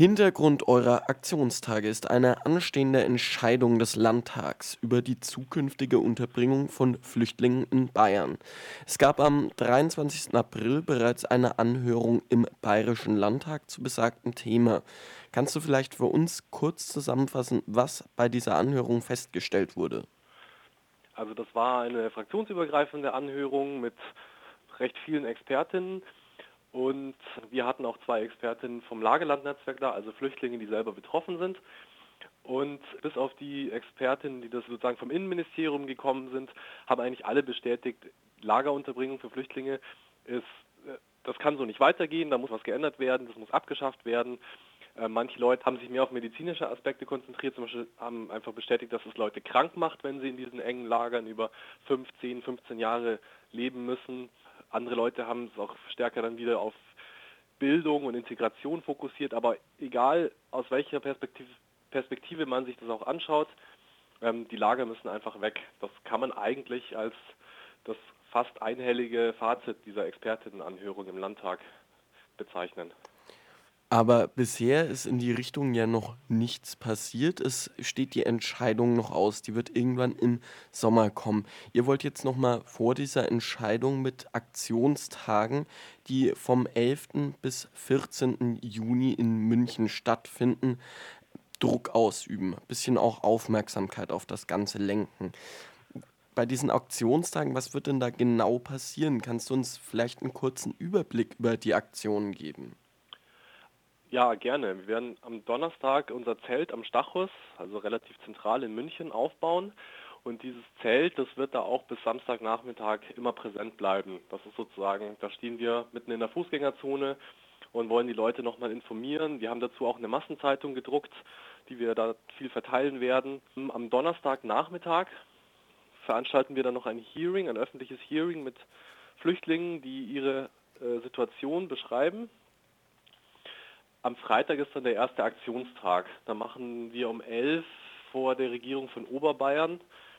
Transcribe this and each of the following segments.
Hintergrund eurer Aktionstage ist eine anstehende Entscheidung des Landtags über die zukünftige Unterbringung von Flüchtlingen in Bayern. Es gab am 23. April bereits eine Anhörung im Bayerischen Landtag zu besagtem Thema. Kannst du vielleicht für uns kurz zusammenfassen, was bei dieser Anhörung festgestellt wurde? Also das war eine fraktionsübergreifende Anhörung mit recht vielen Expertinnen und wir hatten auch zwei Expertinnen vom Lagelandnetzwerk da, also Flüchtlinge, die selber betroffen sind. Und bis auf die Expertinnen, die das sozusagen vom Innenministerium gekommen sind, haben eigentlich alle bestätigt, Lagerunterbringung für Flüchtlinge ist, das kann so nicht weitergehen, da muss was geändert werden, das muss abgeschafft werden. Manche Leute haben sich mehr auf medizinische Aspekte konzentriert, zum Beispiel haben einfach bestätigt, dass es Leute krank macht, wenn sie in diesen engen Lagern über 15 Jahre leben müssen. Andere Leute haben es auch stärker dann wieder auf Bildung und Integration fokussiert, aber egal aus welcher Perspektive man sich das auch anschaut, die Lager müssen einfach weg. Das kann man eigentlich als das fast einhellige Fazit dieser Expertinnenanhörung im Landtag bezeichnen. Aber bisher ist in die Richtung ja noch nichts passiert. Es steht die Entscheidung noch aus. Die wird irgendwann im Sommer kommen. Ihr wollt jetzt noch mal vor dieser Entscheidung mit Aktionstagen, die vom 11. bis 14. Juni in München stattfinden, Druck ausüben. Bisschen auch Aufmerksamkeit auf das Ganze lenken. Bei diesen Aktionstagen, was wird denn da genau passieren? Kannst du uns vielleicht einen kurzen Überblick über die Aktionen geben? Ja, gerne. Wir werden am Donnerstag unser Zelt am Stachus, also relativ zentral in München, aufbauen. Und dieses Zelt, das wird da auch bis Samstagnachmittag immer präsent bleiben. Das ist sozusagen, da stehen wir mitten in der Fußgängerzone und wollen die Leute nochmal informieren. Wir haben dazu auch eine Massenzeitung gedruckt, die wir da viel verteilen werden. Am Donnerstagnachmittag veranstalten wir dann noch ein Hearing, ein öffentliches Hearing mit Flüchtlingen, die ihre Situation beschreiben. Am Freitag ist dann der erste Aktionstag. Da machen wir um 11 vor der Regierung von Oberbayern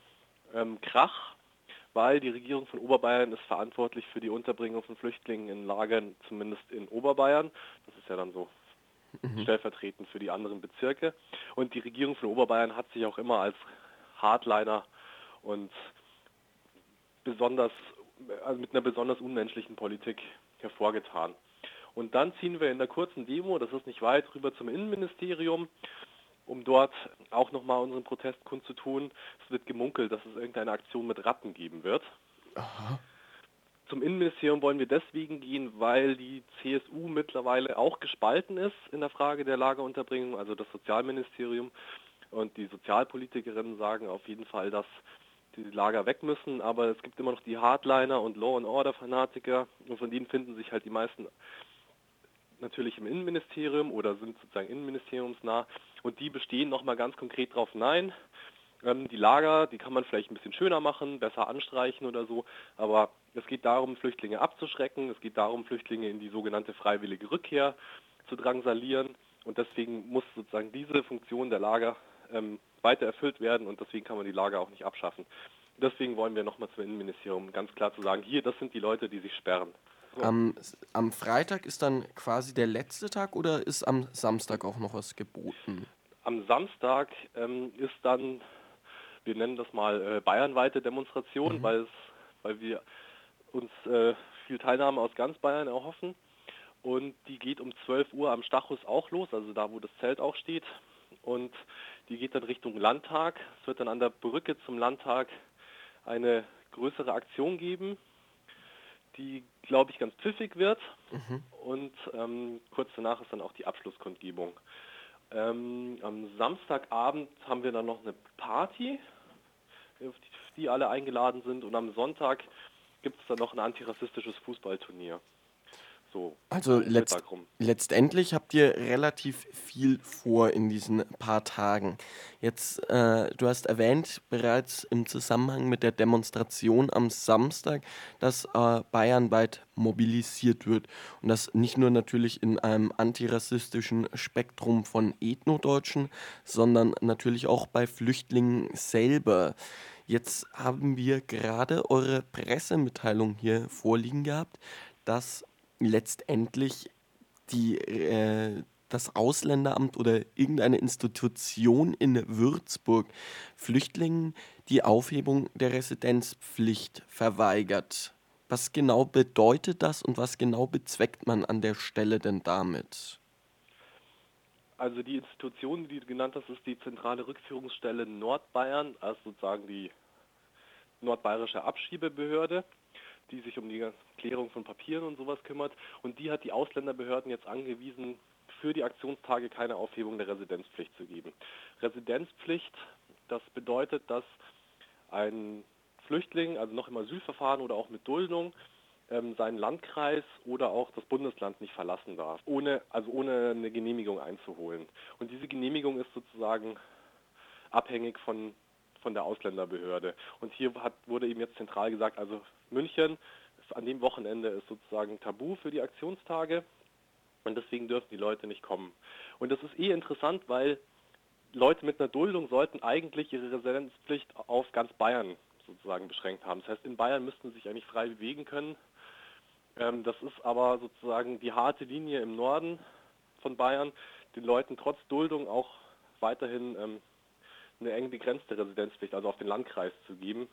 Krach, weil die Regierung von Oberbayern ist verantwortlich für die Unterbringung von Flüchtlingen in Lagern, zumindest in Oberbayern. Das ist ja dann so Mhm. stellvertretend für die anderen Bezirke. Und die Regierung von Oberbayern hat sich auch immer als Hardliner und besonders, also mit einer besonders unmenschlichen Politik hervorgetan. Und dann ziehen wir in der kurzen Demo, das ist nicht weit, rüber zum Innenministerium, um dort auch nochmal unseren Protest kundzutun. Es wird gemunkelt, dass es irgendeine Aktion mit Ratten geben wird. Aha. Zum Innenministerium wollen wir deswegen gehen, weil die CSU mittlerweile auch gespalten ist in der Frage der Lagerunterbringung, also das Sozialministerium. Und die Sozialpolitikerinnen sagen auf jeden Fall, dass die Lager weg müssen, aber es gibt immer noch die Hardliner und Law-and-Order-Fanatiker und von denen finden sich halt die meisten natürlich im Innenministerium oder sind sozusagen innenministeriumsnah und die bestehen nochmal ganz konkret drauf, nein, die Lager, die kann man vielleicht ein bisschen schöner machen, besser anstreichen oder so, aber es geht darum, Flüchtlinge abzuschrecken, es geht darum, Flüchtlinge in die sogenannte freiwillige Rückkehr zu drangsalieren und deswegen muss sozusagen diese Funktion der Lager weiter erfüllt werden und deswegen kann man die Lager auch nicht abschaffen. Deswegen wollen wir nochmal zum Innenministerium ganz klar zu sagen, hier, das sind die Leute, die sich sperren. So. Am Freitag ist dann quasi der letzte Tag oder ist am Samstag auch noch was geboten? Am Samstag ist dann, wir nennen das mal bayernweite Demonstration, Mhm. weil wir uns viel Teilnahme aus ganz Bayern erhoffen. Und die geht um 12 Uhr am Stachus auch los, also da, wo das Zelt auch steht. Und die geht dann Richtung Landtag. Es wird dann an der Brücke zum Landtag eine größere Aktion geben, die, glaube ich, ganz pfiffig wird. Mhm. Und kurz danach ist dann auch die Abschlusskundgebung. Am Samstagabend haben wir dann noch eine Party, auf die alle eingeladen sind. Und am Sonntag gibt es dann noch ein antirassistisches Fußballturnier. So Also um Mittag rum. letztendlich habt ihr relativ viel vor in diesen paar Tagen. Jetzt, du hast erwähnt bereits im Zusammenhang mit der Demonstration am Samstag, dass bayernweit mobilisiert wird und das nicht nur natürlich in einem antirassistischen Spektrum von Ethnodeutschen, sondern natürlich auch bei Flüchtlingen selber. Jetzt haben wir gerade eure Pressemitteilung hier vorliegen gehabt, dass letztendlich die das Ausländeramt oder irgendeine Institution in Würzburg Flüchtlingen die Aufhebung der Residenzpflicht verweigert. Was genau bedeutet das und was genau bezweckt man an der Stelle denn damit? Also die Institution, die du genannt hast, ist die zentrale Rückführungsstelle Nordbayern, also sozusagen die nordbayerische Abschiebebehörde, die sich um die Klärung von Papieren und sowas kümmert. Und die hat die Ausländerbehörden jetzt angewiesen, für die Aktionstage keine Aufhebung der Residenzpflicht zu geben. Residenzpflicht, das bedeutet, dass ein Flüchtling, also noch im Asylverfahren oder auch mit Duldung, seinen Landkreis oder auch das Bundesland nicht verlassen darf, ohne eine Genehmigung einzuholen. Und diese Genehmigung ist sozusagen abhängig von der Ausländerbehörde. Und hier wurde eben jetzt zentral gesagt, also München an dem Wochenende ist sozusagen tabu für die Aktionstage und deswegen dürfen die Leute nicht kommen. Und das ist interessant, weil Leute mit einer Duldung sollten eigentlich ihre Residenzpflicht auf ganz Bayern sozusagen beschränkt haben. Das heißt, in Bayern müssten sie sich eigentlich frei bewegen können. Das ist aber sozusagen die harte Linie im Norden von Bayern, den Leuten trotz Duldung auch weiterhin eine eng begrenzte Residenzpflicht, also auf den Landkreis zu geben.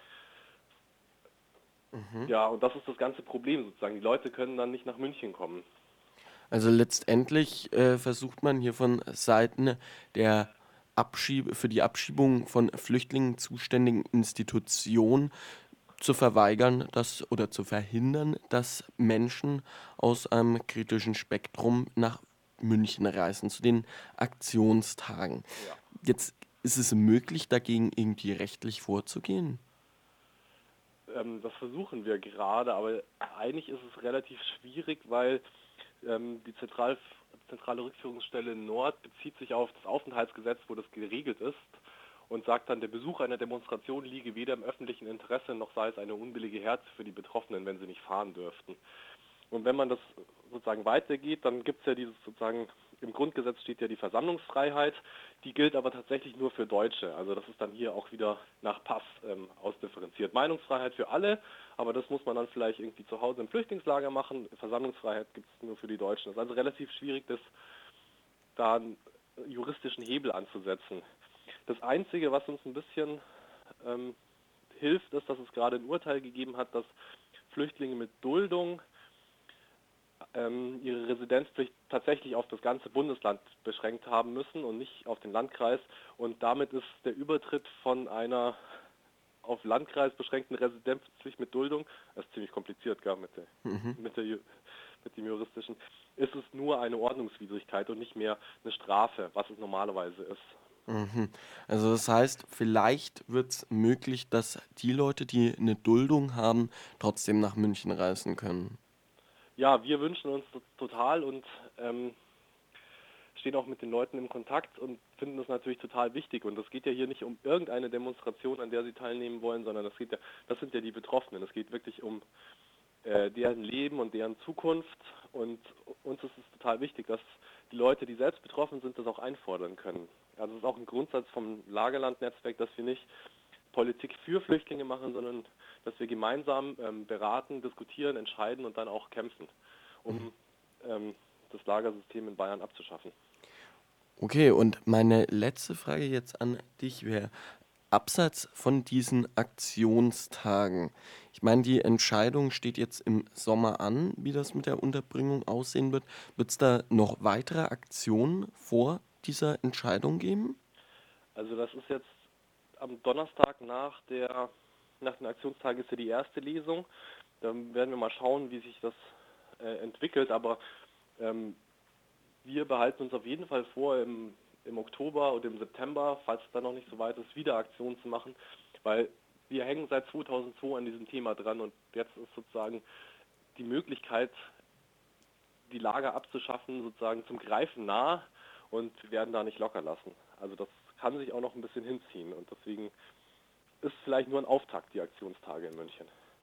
Mhm. Ja, und das ist das ganze Problem sozusagen. Die Leute können dann nicht nach München kommen. Also letztendlich versucht man hier von Seiten der für die Abschiebung von Flüchtlingen zuständigen Institutionen zu verweigern, dass oder zu verhindern, dass Menschen aus einem kritischen Spektrum nach München reisen, zu den Aktionstagen. Ja. Jetzt ist es möglich, dagegen irgendwie rechtlich vorzugehen? Das versuchen wir gerade, aber eigentlich ist es relativ schwierig, weil die zentrale Rückführungsstelle Nord bezieht sich auf das Aufenthaltsgesetz, wo das geregelt ist und sagt dann, der Besuch einer Demonstration liege weder im öffentlichen Interesse noch sei es eine unbillige Härte für die Betroffenen, wenn sie nicht fahren dürften. Und wenn man das sozusagen weitergeht, dann gibt es ja dieses sozusagen, im Grundgesetz steht ja die Versammlungsfreiheit, die gilt aber tatsächlich nur für Deutsche. Also das ist dann hier auch wieder nach Pass ausdifferenziert. Meinungsfreiheit für alle, aber das muss man dann vielleicht irgendwie zu Hause im Flüchtlingslager machen. Versammlungsfreiheit gibt es nur für die Deutschen. Das ist also relativ schwierig, da einen juristischen Hebel anzusetzen. Das Einzige, was uns ein bisschen hilft, ist, dass es gerade ein Urteil gegeben hat, dass Flüchtlinge mit Duldung ihre Residenzpflicht tatsächlich auf das ganze Bundesland beschränkt haben müssen und nicht auf den Landkreis. Und damit ist der Übertritt von einer auf Landkreis beschränkten Residenzpflicht mit Duldung, das ist ziemlich kompliziert, gar Mhm. mit dem juristischen, ist es nur eine Ordnungswidrigkeit und nicht mehr eine Strafe, was es normalerweise ist. Mhm. Also das heißt, vielleicht wird es möglich, dass die Leute, die eine Duldung haben, trotzdem nach München reisen können. Ja, wir wünschen uns das total und stehen auch mit den Leuten im Kontakt und finden das natürlich total wichtig. Und es geht ja hier nicht um irgendeine Demonstration, an der sie teilnehmen wollen, sondern das sind ja die Betroffenen. Es geht wirklich um deren Leben und deren Zukunft. Und uns ist es total wichtig, dass die Leute, die selbst betroffen sind, das auch einfordern können. Also es ist auch ein Grundsatz vom Lagerlandnetzwerk, dass wir nicht Politik für Flüchtlinge machen, sondern dass wir gemeinsam beraten, diskutieren, entscheiden und dann auch kämpfen, um das Lagersystem in Bayern abzuschaffen. Okay, und meine letzte Frage jetzt an dich wäre, abseits von diesen Aktionstagen, ich meine, die Entscheidung steht jetzt im Sommer an, wie das mit der Unterbringung aussehen wird. Wird es da noch weitere Aktionen vor dieser Entscheidung geben? Also das ist jetzt am Donnerstag nach den Aktionstagen ist ja die erste Lesung. Dann werden wir mal schauen, wie sich das entwickelt. Aber ähm, wir behalten uns auf jeden Fall vor, im Oktober oder im September, falls es dann noch nicht so weit ist, wieder Aktionen zu machen, weil wir hängen seit 2002 an diesem Thema dran und jetzt ist sozusagen die Möglichkeit, die Lager abzuschaffen, sozusagen zum Greifen nah und wir werden da nicht locker lassen. Also das kann sich auch noch ein bisschen hinziehen und deswegen ist vielleicht nur ein Auftakt, die Aktionstage in München.